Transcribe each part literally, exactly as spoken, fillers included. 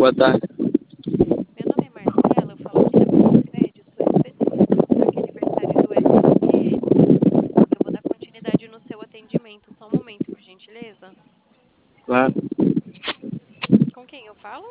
Boa tarde. Meu nome é Marcela, eu falo aqui da Credit, sou especialista no saque aniversário do F G T S. Eu vou dar continuidade no seu atendimento. Só um momento, por gentileza. Claro. Com quem eu falo?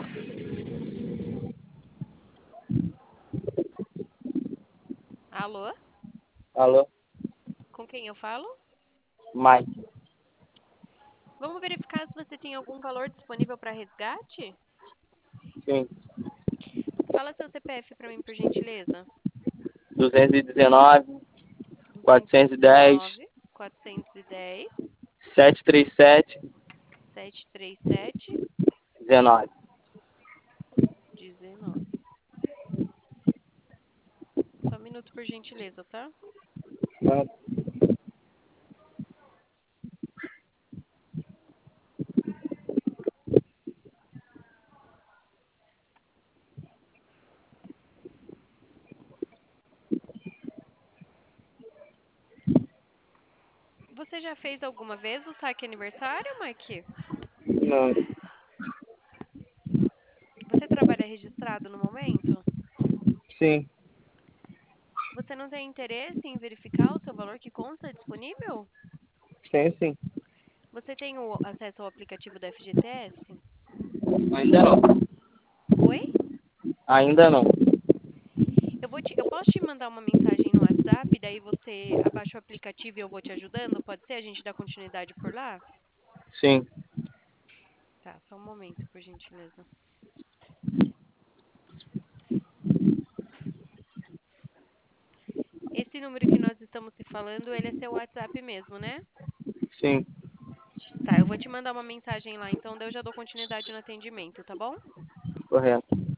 Alô? Alô? Com quem eu falo? Mike. Vamos verificar se você tem algum valor disponível para resgate? Sim. Fala seu C P F para mim, por gentileza. duzentos e dezenove, duzentos e quatrocentos e dez, dezenove, quatrocentos e dez, setecentos e trinta e sete, setecentos e trinta e sete, dezenove. dezenove. Só um minuto, por gentileza, tá? Claro. Você já fez alguma vez o saque aniversário, Mike? Não. Você trabalha registrado no momento? Sim. Você não tem interesse em verificar o seu valor que consta disponível? Sim, sim. Você tem o acesso ao aplicativo da F G T S? Ainda não. Oi? Ainda não. Eu, vou te, eu posso te mandar uma mensagem no WhatsApp, daí você abaixa o aplicativo e eu vou te ajudando? Pode ser? A gente dá continuidade por lá? Sim. Tá, só um momento, por gentileza. Esse número que nós estamos se falando, ele é seu WhatsApp mesmo, né? Sim. Tá, eu vou te mandar uma mensagem lá, então daí eu já dou continuidade no atendimento, tá bom? Correto.